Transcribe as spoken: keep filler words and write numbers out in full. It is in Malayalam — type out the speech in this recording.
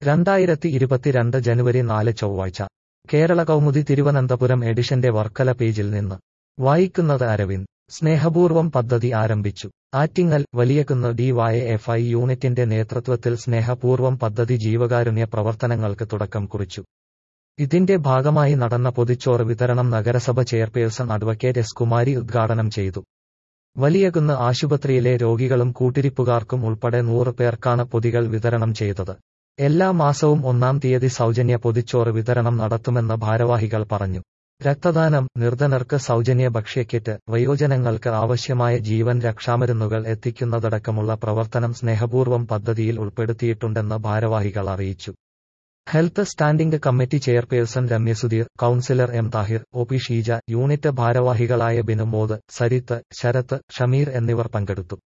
രണ്ടായിരത്തി ഇരുപത്തിരണ്ട് ജനുവരി നാല് ചൊവ്വാഴ്ച കേരള കൗമുദി തിരുവനന്തപുരം എഡിഷന്റെ വർക്കല പേജിൽ നിന്ന് വായിക്കുന്നത് അരവിന്ദ്. സ്നേഹപൂർവം പദ്ധതി ആരംഭിച്ചു. Attingal. Valiyakunnu D Y F I യൂണിറ്റിന്റെ നേതൃത്വത്തിൽ സ്നേഹപൂർവം പദ്ധതി ജീവകാരുണ്യ പ്രവർത്തനങ്ങൾക്ക് തുടക്കം കുറിച്ചു. ഇതിന്റെ ഭാഗമായി നടന്ന പൊതിച്ചോറ് വിതരണം നഗരസഭ ചെയർപേഴ്സൺ അഡ്വക്കേറ്റ് എസ് കുമാരി ഉദ്ഘാടനം ചെയ്തു. വലിയകുന്ന് ആശുപത്രിയിലെ രോഗികളും കൂട്ടിരിപ്പുകാർക്കും ഉൾപ്പെടെ നൂറ് പേർക്കാണ് പൊതികൾ വിതരണം ചെയ്തത്. എല്ലാ മാസവും ഒന്നാം തീയതി സൗജന്യ പൊതിച്ചോറ് വിതരണം നടത്തുമെന്ന് ഭാരവാഹികൾ പറഞ്ഞു. രക്തദാനം, നിർധനർക്ക് സൗജന്യ ഭക്ഷ്യക്കിറ്റ്, വയോജനങ്ങൾക്ക് ആവശ്യമായ ജീവൻ രക്ഷാമരുന്നുകൾ എത്തിക്കുന്നതടക്കമുള്ള പ്രവർത്തനം സ്നേഹപൂർവം പദ്ധതിയിൽ ഉൾപ്പെടുത്തിയിട്ടുണ്ടെന്ന് ഭാരവാഹികൾ അറിയിച്ചു. Health standing committee chairperson Remya Sudheer, councillor M Thahir, O P Sheeja, unit ഭാരവാഹികളായ ബിനുമോദ്, സരിത്ത്, ശരത്ത്, ഷമീർ എന്നിവർ പങ്കെടുത്തു.